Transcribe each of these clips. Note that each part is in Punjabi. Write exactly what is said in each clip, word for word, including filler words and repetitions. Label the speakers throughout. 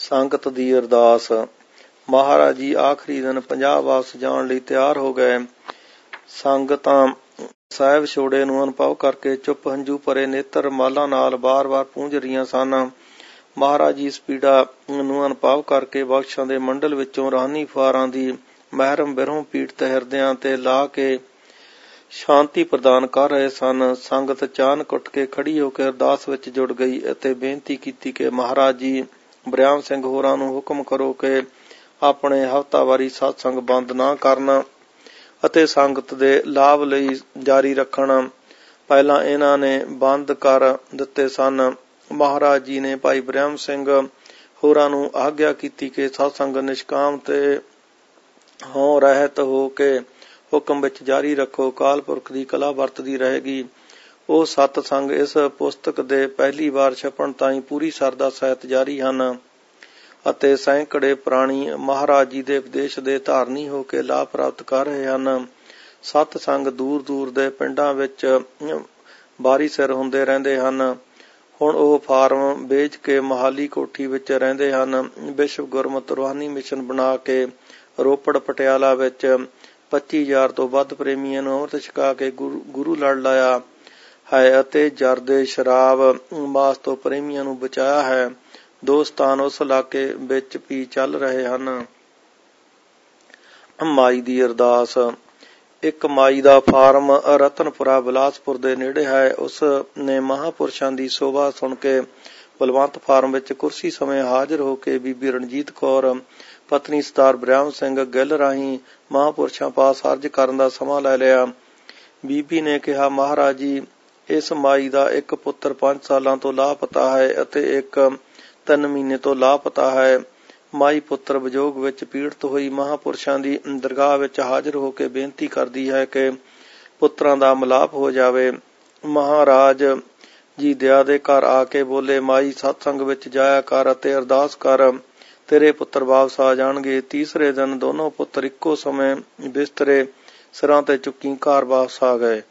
Speaker 1: ਸੰਗਤ ਦੀ ਅਰਦਾਸ। ਮਹਾਰਾਜ ਜੀ ਆਖਰੀ ਦਿਨ ਪੰਜਾਬ ਵਾਪਸ ਜਾਣ ਲਈ ਤਿਆਰ ਹੋ ਗਏ। ਸੰਗਤਾਂ ਸਾਹਿਬ ਛੋੜੇ ਨੂੰ ਅਨੁਭਵ ਕਰਕੇ ਚੁੱਪ ਹੰਝੂ ਭਰੇ ਨੇਤਰ ਮਾਲਾਂ ਨਾਲ ਬਾਰ-ਬਾਰ ਪੂੰਝ ਰਹੀਆਂ ਸਨ। ਮਹਾਰਾਜ ਜੀ ਇਸ ਪੀੜਾ ਨੂੰ ਅਨੁਭਵ ਕਰਕੇ ਬਖਸ਼ਾਂ ਦੇ ਮੰਡਲ ਵਿੱਚੋਂ ਰੂਹਾਨੀ ਫੁਹਾਰਾਂ ਦੀ ਮਹਿਰਮ ਬਿਰਹੋਂ ਪੀੜਤ ਹਿਰਦਿਆਂ ਤੇ ਲਾ ਕੇ ਸ਼ਾਂਤੀ ਪ੍ਰਦਾਨ ਕਰ ਰਹੇ ਸਨ। ਸੰਗਤ ਅਚਾਨਕ ਉੱਠ ਕੇ ਖੜੀ ਹੋ ਕੇ ਅਰਦਾਸ ਵਿੱਚ ਜੁੜ ਗਈ ਅਤੇ ਬੇਨਤੀ ਕੀਤੀ ਕਿ ਮਹਾਰਾਜ ਜੀ ਬਰਿਆਮ ਸਿੰਘ ਹੋਰਾਂ ਨੂੰ ਹੁਕਮ ਕਰੋ ਕਿ ਆਪਣੇ ਹਫ਼ਤਾਵਾਰੀ ਸਤਸੰਗ ਬੰਦ ਨਾ ਕਰਨ ਅਤੇ ਸੰਗਤ ਦੇ ਲਾਭ ਲਈ ਜਾਰੀ ਰੱਖਣ। ਪਹਿਲਾਂ ਇਹਨਾਂ ਨੇ ਬੰਦ ਕਰ ਦਿੱਤੇ ਸਨ। ਮਹਾਰਾਜ ਜੀ ਨੇ ਭਾਈ ਬਰਿਆਮ ਸਿੰਘ ਹੋਰਾਂ ਨੂੰ ਆਗਿਆ ਕੀਤੀ ਕਿ ਸਤਸੰਗ ਨਿਸ਼ਕਾਮ ਤੇ ਹੋਂ ਰਹਿਤ ਹੋ ਕੇ ਹੁਕਮ ਵਿੱਚ ਜਾਰੀ ਰੱਖੋ। ਅਕਾਲ ਪੁਰਖ ਦੀ ਕਲਾ ਵਰਤਦੀ ਰਹੇਗੀ। ਉਹ ਸਤਸੰਗ ਇਸ ਪੁਸਤਕ ਦੇ ਪਹਿਲੀ ਵਾਰ ਛਪਣ ਤਾਈਂ ਪੂਰੀ ਸਰਦਾ ਸਹਿਤ ਜਾਰੀ ਹਨ ਅਤੇ ਸੈਂਕੜੇ ਪ੍ਰਾਣੀ ਮਹਾਰਾਜ ਜੀ ਦੇ ਉਪਦੇਸ਼ ਦੇ ਧਾਰਨੀ ਹੋ ਕੇ ਲਾਭ ਪ੍ਰਾਪਤ ਕਰ ਰਹੇ ਹਨ। ਸਤਸੰਗ ਦੂਰ ਦੂਰ ਦੇ ਪਿੰਡਾਂ ਵਿੱਚ ਬਾਰੀ ਸਿਰ ਹੁੰਦੇ ਰਹਿੰਦੇ ਹਨ। ਹੁਣ ਉਹ ਫਾਰਮ ਵੇਚ ਕੇ ਮਹਾਲੀ ਕੋਠੀ ਵਿੱਚ ਰਹਿੰਦੇ ਹਨ। ਵਿਸ਼ਵ ਗੁਰਮਤਿ ਰੂਹਾਨੀ ਮਿਸ਼ਨ ਬਣਾ ਕੇ ਰੋਪੜ ਪਟਿਆਲਾ ਵਿੱਚ ਪੱਚੀ ਹਜ਼ਾਰ ਤੋਂ ਵੱਧ ਪ੍ਰੇਮੀਆਂ ਨੂੰ ਅੰਮ੍ਰਿਤ ਛਕਾ ਕੇ ਗੁਰੂ ਗੁਰੂ ਲੜ ਲਾਇਆ ਹੈ ਅਤੇ ਜਰਦੇ ਸ਼ਰਾਬ ਮਾਸ ਤੋਂ ਪ੍ਰੇਮੀਆਂ ਨੂੰ ਬਚਾਇਆ ਹੈ। ਦੋ ਸਥਾਨ ਉਸ ਇਲਾਕੇ ਵਿੱਚ ਵੀ ਚੱਲ ਰਹੇ ਹਨ। ਮਾਈ ਦੀ ਅਰਦਾਸ। ਇੱਕ ਮਾਈ ਦਾ ਫਾਰਮ ਰਤਨਪੁਰਾ ਬਿਲਾਸਪੁਰ ਦੇ ਨੇੜੇ ਹੈ। ਉਸ ਨੇ ਮਹਾਂਪੁਰਸ਼ਾਂ ਦੀ ਸੋਭਾ ਸੁਣ ਕੇ ਬਲਵੰਤ ਫਾਰਮ ਵਿੱਚ ਕੁਰਸੀ ਸਮੇਂ ਹਾਜ਼ਰ ਹੋ ਕੇ ਬੀਬੀ ਰਣਜੀਤ ਕੌਰ ਪਤਨੀ ਸਰਦਾਰ ਬਰਿਆਮ ਸਿੰਘ ਗਿੱਲ ਰਾਹੀਂ ਮਹਾਂਪੁਰਸ਼ਾਂ ਪਾਸ ਅਰਜ਼ ਕਰਨ ਦਾ ਸਮਾਂ ਲੈ ਲਿਆ। ਬੀਬੀ ਨੇ ਕਿਹਾ, ਮਹਾਰਾਜ ਜੀ, ਇਸ ਮਾਈ ਦਾ ਇੱਕ ਪੁੱਤਰ ਪੰਜ ਸਾਲਾਂ ਤੋਂ ਲਾਪਤਾ ਹੈ ਅਤੇ ਇੱਕ ਤਿੰਨ ਮਹੀਨੇ ਤੋਂ ਲਾਪਤਾ ਹੈ। ਮਾਈ ਪੁੱਤਰ ਵਿਜੋਗ ਵਿੱਚ ਪੀੜਤ ਹੋਈ ਮਹਾਂਪੁਰਸ਼ਾਂ ਦੀ ਦਰਗਾਹ ਵਿੱਚ ਹਾਜ਼ਰ ਹੋ ਕੇ ਬੇਨਤੀ ਕਰਦੀ ਹੈ ਕਿ ਪੁੱਤਰਾਂ ਦਾ ਮਿਲਾਪ ਹੋ ਜਾਵੇ। ਮਹਾਰਾਜ ਜੀ ਦਇਆ ਦੇ ਘਰ ਆ ਕੇ ਬੋਲੇ, ਮਾਈ, ਸਤਸੰਗ ਵਿੱਚ ਜਾਇਆ ਕਰ ਅਤੇ ਅਰਦਾਸ ਕਰ, ਤੇਰੇ ਪੁੱਤਰ ਵਾਪਸ ਆ ਜਾਣਗੇ। ਤੀਸਰੇ ਦਿਨ ਦੋਨੋਂ ਪੁੱਤਰ ਇੱਕੋ ਸਮੇਂ ਬਿਸਤਰੇ ਸਿਰਾਂ ਤੇ ਚੁੱਕੀ ਘਰ ਵਾਪਸ ਆ ਗਏ।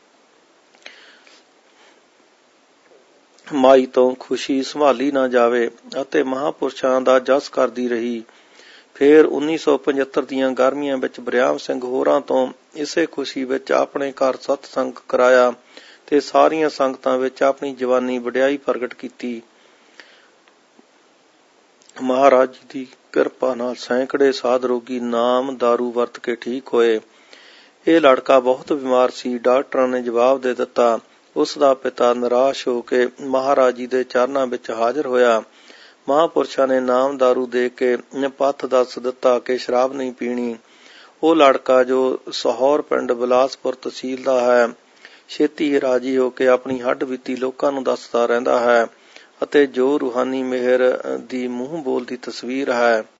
Speaker 1: ਮਾਈ ਤੋਂ ਖੁਸ਼ੀ ਸੰਭਾਲੀ ਨਾ ਜਾਵੇ ਅਤੇ ਮਹਾਂਪੁਰਸ਼ਾਂ ਦਾ ਜਸ ਕਰਦੀ ਰਹੀ। ਫੇਰ ਉੱਨੀ ਸੌ ਪਝੱਤਰ ਦੀਆਂ ਗਰਮੀਆਂ ਵਿੱਚ ਬਰਿਆਮ ਸਿੰਘ ਹੋਰਾਂ ਤੋਂ ਇਸੇ ਖੁਸ਼ੀ ਵਿੱਚ ਆਪਣੇ ਘਰ ਸਤਸੰਗ ਕਰਾਇਆ ਤੇ ਸਾਰੀਆਂ ਸੰਗਤਾਂ ਵਿੱਚ ਆਪਣੀ ਜਵਾਨੀ ਵਡਿਆਈ ਪ੍ਰਗਟ ਕੀਤੀ। ਮਹਾਰਾਜ ਜੀ ਦੀ ਕਿਰਪਾ ਨਾਲ ਸੈਂਕੜੇ ਸਾਧ ਰੋਗੀ ਨਾਮ ਦਾਰੂ ਵਰਤ ਕੇ ਠੀਕ ਹੋਏ। ਇਹ ਲੜਕਾ ਬਹੁਤ ਬਿਮਾਰ ਸੀ। ਡਾਕਟਰਾਂ ਨੇ ਜਵਾਬ ਦੇ ਦਿੱਤਾ। ਉਸ ਦਾ ਪਿਤਾ ਨਿਰਾਸ਼ ਹੋ ਕੇ ਮਹਾਰਾਜ ਜੀ ਦੇ ਚਰਨਾਂ ਵਿੱਚ ਹਾਜ਼ਰ ਹੋਇਆ। ਮਹਾਂਪੁਰਸ਼ਾਂ ਨੇ ਨਾਮ ਦਾਰੂ ਦੇ ਕੇ ਪੱਥ ਦੱਸ ਦਿੱਤਾ ਕਿ ਸ਼ਰਾਬ ਨਹੀਂ ਪੀਣੀ। ਉਹ ਲੜਕਾ, ਜੋ ਸਹੌਰ ਪਿੰਡ ਬਿਲਾਸਪੁਰ ਤਹਿਸੀਲ ਦਾ ਹੈ, ਛੇਤੀ ਹੀ ਰਾਜੀ ਹੋ ਕੇ ਆਪਣੀ ਹੱਡ ਬੀਤੀ ਲੋਕਾਂ ਨੂੰ ਦੱਸਦਾ ਰਹਿੰਦਾ ਹੈ ਅਤੇ ਜੋ ਰੂਹਾਨੀ ਮਿਹਰ ਦੀ ਮੂੰਹ ਬੋਲਦੀ ਤਸਵੀਰ ਹੈ।